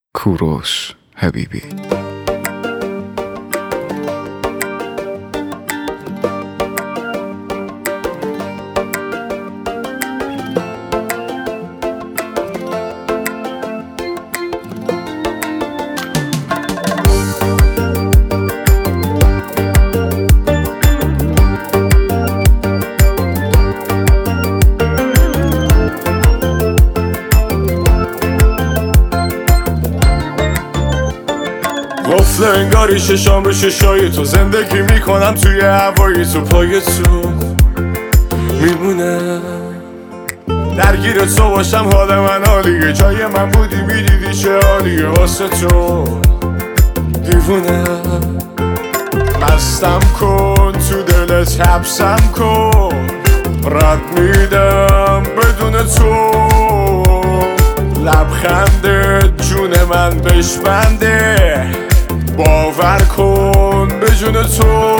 کوروش حبیبی. گفته انگاری ششام به ششای تو زندگی میکنم توی هوایی تو پای تو میمونه درگیر تو باشم حال من عالیه جای من بودی میدیدی چه حالیه واسه تو دیوونه مستم کن تو دلت حبسم کن رد میدم بدون تو لبخندت جون من بشبنده باور کن به جون تو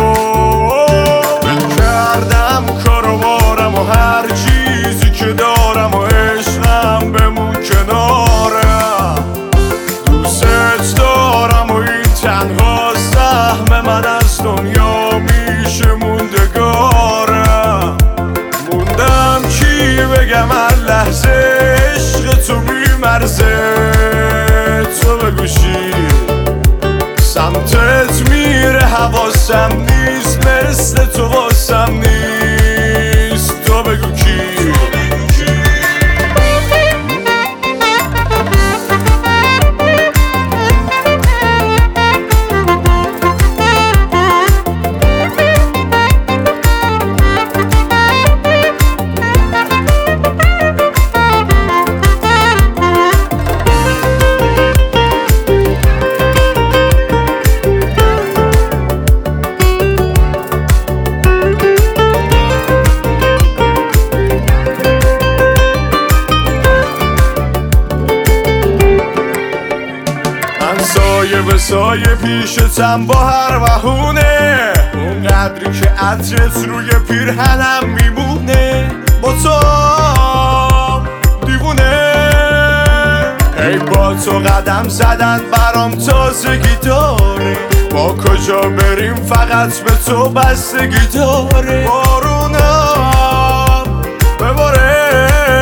کردم کار و بارم و هر چیزی که دارم و عشقم بمون کنارم دوست دارم و این تنها سهم من از دنیا میشه موندگارم موندم چی بگم هر لحظه عشق تو بیمرزه تو بگوشی سمتت میره حواسم نیست مثل تو واسم نیست تو بگو کی سایه به سایه پیشتم با هر بهونه اون قدری که عطرت روی پیرهنم میمونه با تو دیوونه ای با تو قدم زدن برام تازگی داره با کجا بریم فقط به تو بستگی داره بارونم بباره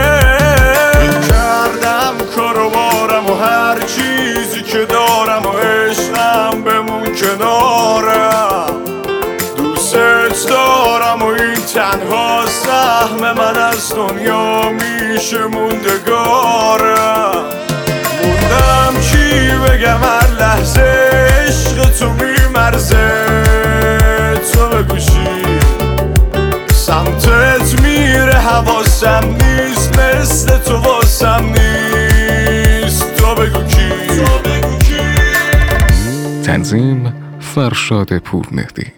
کردم کار و بارم و هر چیزی که دارم و عشقم بمون کنارم دوست دارم و این تنها سهم من از دنیا میشه موندگارم موندم چی بگم هر لحظه عشق تو بیمرزه تو بگوشی سمتت میره حواسم نیست مثل تو واسم نیست تو بگو کی تنظیم فرشاد پورمهدی.